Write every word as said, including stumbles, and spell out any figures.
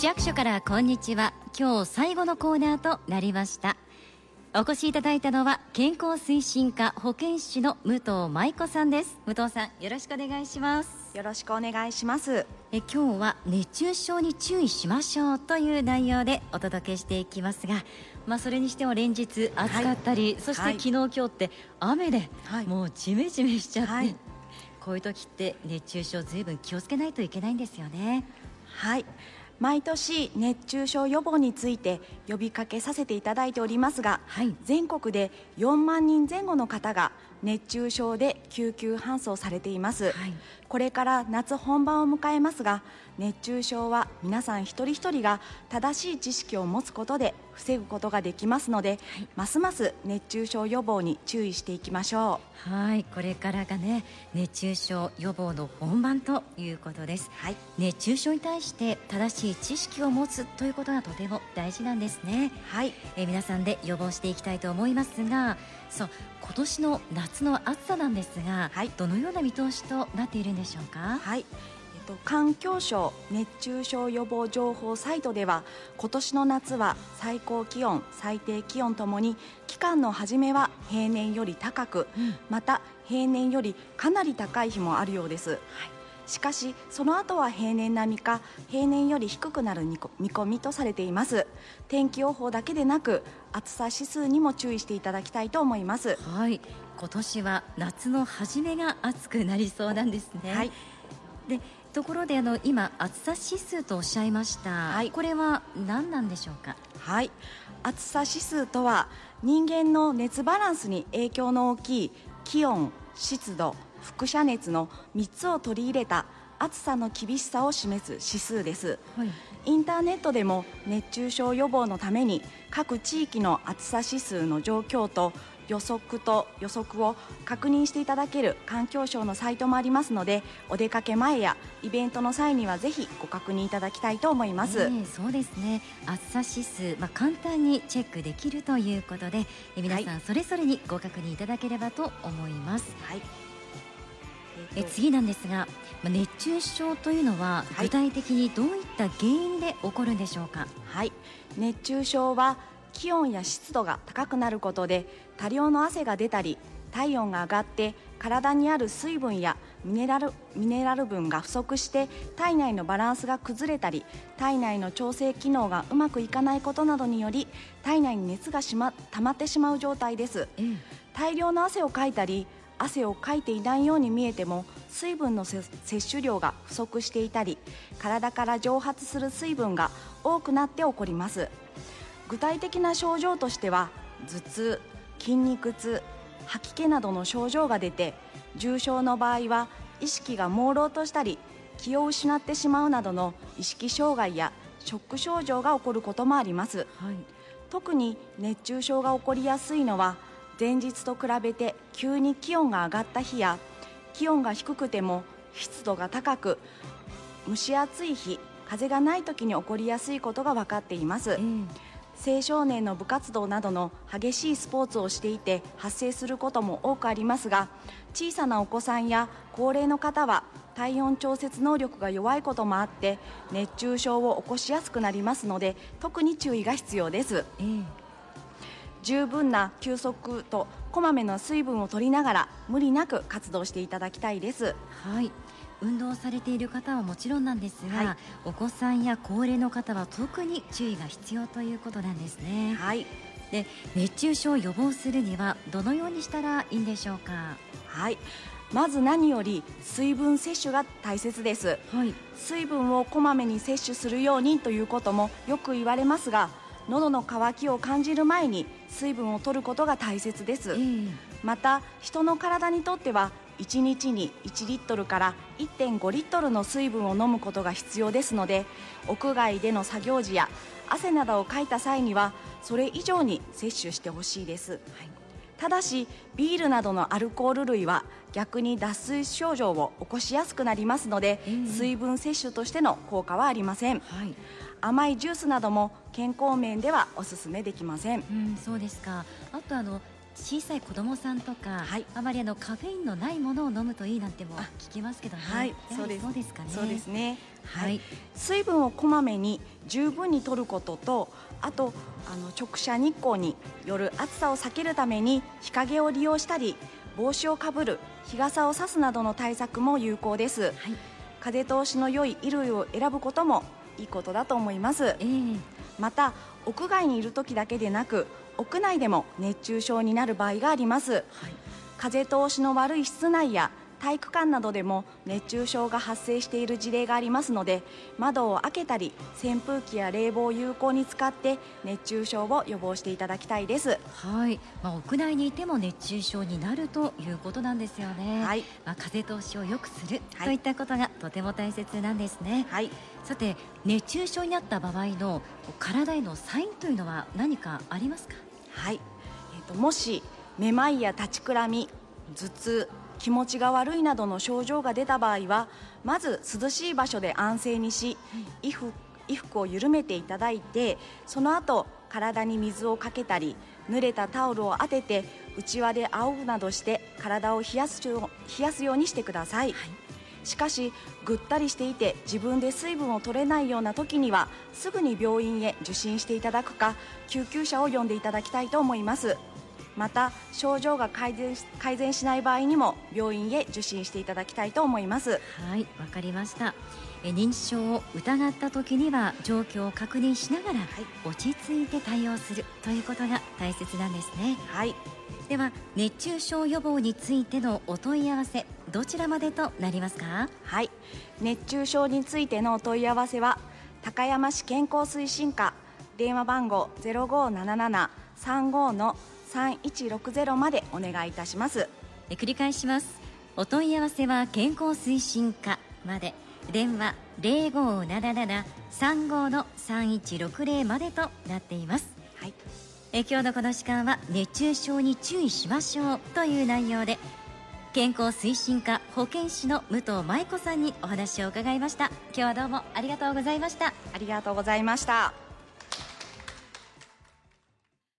市役所からこんにちは。今日最後のコーナーとなりました。お越しいただいたのは健康推進課保健師の武藤舞子さんです。武藤さん、よろしくお願いします。 よろしくお願いします。 え今日は熱中症に注意しましょうという内容でお届けしていきますが、まあ、それにしても連日暑かったり、はい、そして昨日、はい、今日って雨で、はい、もうジメジメしちゃって、はい、こういう時って熱中症ずいぶん気をつけないといけないんですよね。 はい、毎年熱中症予防について呼びかけさせていただいておりますが、はい、全国でよんまんにんぜん後の方が熱中症で救急搬送されています、はい、これから夏本番を迎えますが、熱中症は皆さん一人一人が正しい知識を持つことで防ぐことができますので、はい、ますます熱中症予防に注意していきましょう。はい、これからがね、熱中症予防の本番ということです、はい、熱中症に対して正しい知識を持つということがとても大事なんですね。はい、え皆さんで予防していきたいと思いますが、そう今年の夏の暑さなんですが、はい、どのような見通しとなっているんでしょうか。 はい、えっと、環境省熱中症予防情報サイトでは、今年の夏は最高気温最低気温ともに期間の初めは平年より高く、うん、また平年よりかなり高い日もあるようです、はい、しかしその後は平年並みか平年より低くなる見込みとされています。天気予報だけでなく暑さ指数にも注意していただきたいと思います。 はい、今年は夏の初めが暑くなりそうなんですね。はい、でところであの今暑さ指数とおっしゃいました、はい、これは何なんでしょうか。 はい、暑さ指数とは人間の熱バランスに影響の大きい気温、湿度、輻射熱のみっつを取り入れた暑さの厳しさを示す指数です、はい、インターネットでも熱中症予防のために各地域の暑さ指数の状況と予測と予測を確認していただける環境省のサイトもありますので、お出かけ前やイベントの際にはぜひご確認いただきたいと思います、えー、そうですね、暑さ指数、まあ、簡単にチェックできるということで、え皆さんそれぞれにご確認いただければと思います、はい。え次なんですが、熱中症というのは具体的にどういった原因で起こるんでしょうか。 はい、熱中症は気温や湿度が高くなることで多量の汗が出たり、体温が上がって体にある水分やミネラル、ミネラル分が不足して体内のバランスが崩れたり、体内の調整機能がうまくいかないことなどにより体内に熱がしま溜まってしまう状態です、うん、大量の汗をかいたり汗をかいていないように見えても水分の摂取量が不足していたり、体から蒸発する水分が多くなって起こります。具体的な症状としては頭痛、筋肉痛、吐き気などの症状が出て、重症の場合は意識が朦朧としたり気を失ってしまうなどの意識障害やショック症状が起こることもあります、はい、特に熱中症が起こりやすいのは前日と比べて急に気温が上がった日や、気温が低くても湿度が高く蒸し暑い日、風がない時に起こりやすいことが分かっています、うん、青少年の部活動などの激しいスポーツをしていて発生することも多くありますが、小さなお子さんや高齢の方は体温調節能力が弱いこともあって熱中症を起こしやすくなりますので、特に注意が必要です、うん、十分な休息とこまめな水分を取りながら無理なく活動していただきたいです。 はい、運動されている方はもちろんなんですが、はい、お子さんや高齢の方は特に注意が必要ということなんですね。はい、で熱中症を予防するにはどのようにしたらいいんでしょうか。 はい、まず何より水分摂取が大切です、はい、水分をこまめに摂取するようにということもよく言われますが、喉の渇きを感じる前に水分を取ることが大切です、えー、また人の体にとってはいちにちにいちリットルからいってんごリットルの水分を飲むことが必要ですので、屋外での作業時や汗などをかいた際にはそれ以上に摂取してほしいです、はい、ただしビールなどのアルコール類は逆に脱水症状を起こしやすくなりますので、えー、水分摂取としての効果はありません、はい、甘いジュースなども健康面ではおすすめできません、 うん、そうですか。あとあの小さい子供さんとか、はい、あまりあのカフェインのないものを飲むといいなんても聞きますけどね。 はい、 そうです、そうですかね。 そうですね。 はい、 水分をこまめに十分に摂ることと、あとあの直射日光による暑さを避けるために日陰を利用したり、帽子をかぶる、日傘を差すなどの対策も有効です。はい、風通しの良い衣類を選ぶこともいいことだと思います。えー、また屋外にいる時だけでなく屋内でも熱中症になる場合があります。はい、風通しの悪い室内や体育館などでも熱中症が発生している事例がありますので、窓を開けたり扇風機や冷房を有効に使って熱中症を予防していただきたいです。 はい、まあ、屋内にいても熱中症になるということなんですよね。はい、まあ、風通しを良くする、はい、といったことがとても大切なんですね。はい、さて熱中症になった場合の体へのサインというのは何かありますか？ はい、えーと、もしめまいや立ちくらみ、頭痛、気持ちが悪いなどの症状が出た場合は、まず涼しい場所で安静にし、うん、衣服、衣服を緩めていただいて、その後体に水をかけたり濡れたタオルを当ててうちわで仰ぐなどして体を冷やすよう、冷やすようにしてください。はい、しかしぐったりしていて自分で水分を取れないような時にはすぐに病院へ受診していただくか救急車を呼んでいただきたいと思います。また症状が改善し、改善しない場合にも病院へ受診していただきたいと思います。 はい、わかりました。え認知症を疑った時には状況を確認しながら、はい、落ち着いて対応するということが大切なんですね。はい、では熱中症予防についてのお問い合わせどちらまでとなりますか？ はい、熱中症についてのお問い合わせは高山市健康推進課電話番号 ゼロごーなななな さんごー のさんいちろくゼロまでお願いいたします。 え繰り返します。お問い合わせは健康推進課まで、電話 ゼロごーなななな さんごー のさんいちろくゼロまでとなっています。はい、え今日のこの時間は熱中症に注意しましょうという内容で、健康推進課保健師の武藤舞子さんにお話を伺いました。今日はどうもありがとうございました。 ありがとうございました。